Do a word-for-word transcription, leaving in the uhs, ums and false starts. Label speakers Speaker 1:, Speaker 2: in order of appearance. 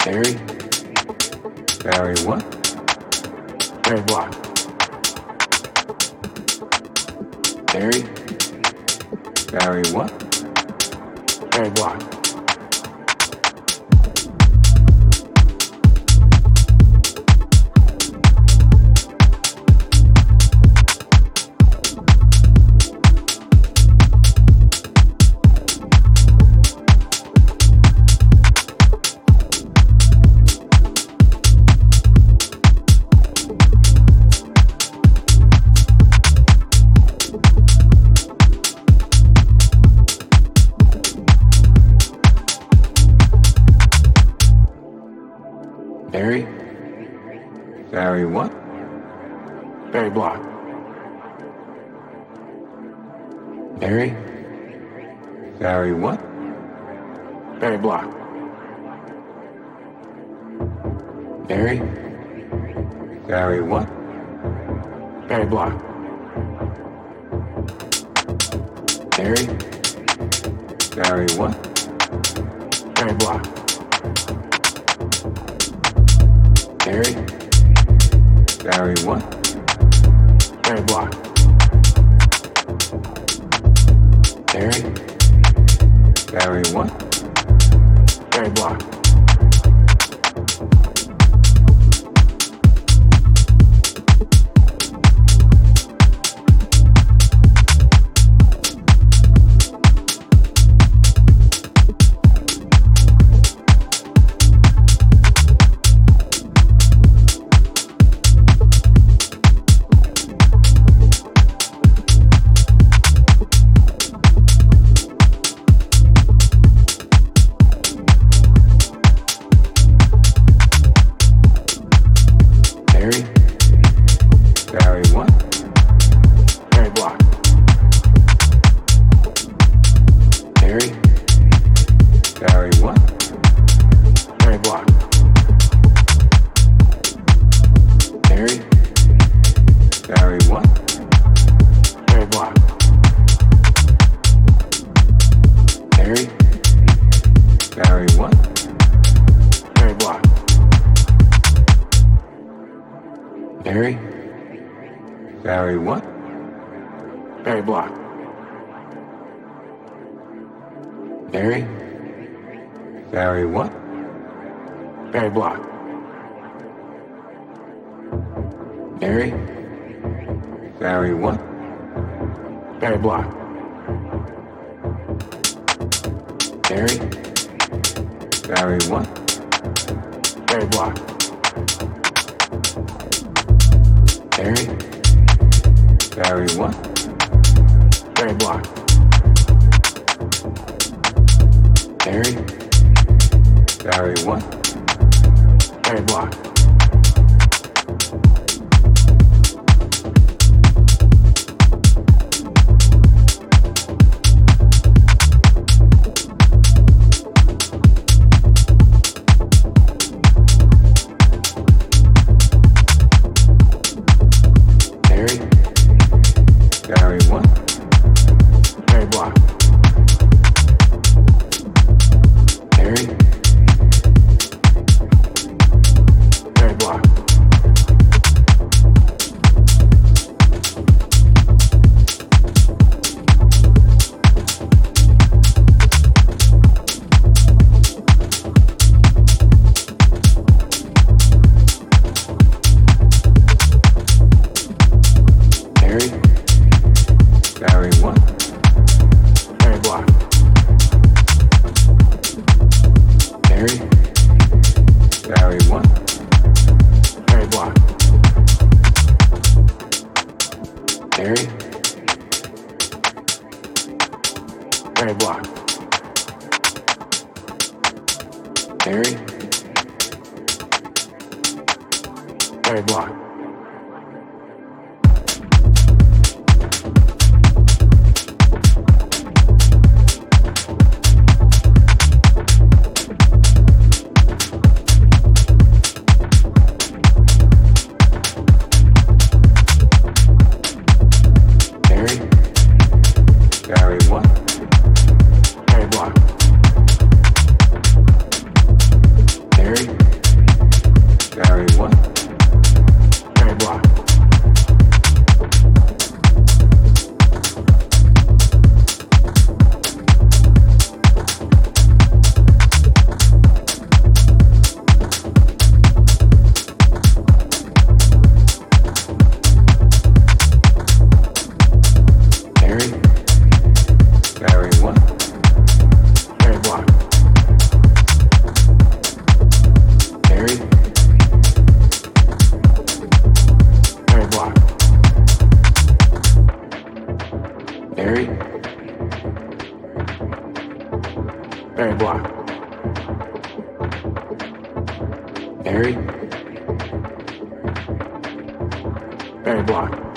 Speaker 1: Barry? Barry what? Barry Block. Barry? Barry what? Barry Block. Barry? Barry what? Barry Block. Barry? Barry what? Barry Block. Barry? Barry what? Barry Block. Barry? Barry what? Barry Block. Barry? Barry what? Barry Block. Barry? Barry what? Barry Block. Barry? Barry what? Barry Block. Barry? Barry what? Barry Block. Barry? Barry what? Barry Block. Barry? Barry what? Barry Block. Barry? Barry what? Barry Block. Barry? Barry what? Barry Block. Barry? Barry what? Barry Block. Barry? Barry what? Barry Block. Barry? Barry what? Barry Block. Barry? Barry what? Barry Block. Barry? Barry what? Barry Block. Barry? Barry Block. Barry? Barry what? Barry Block. Barry? Barry what? Barry Block. Barry? Barry Block. Barry? Barry Block. Barry? Barry what? Barry Block. Barry? Barry. Barry Block.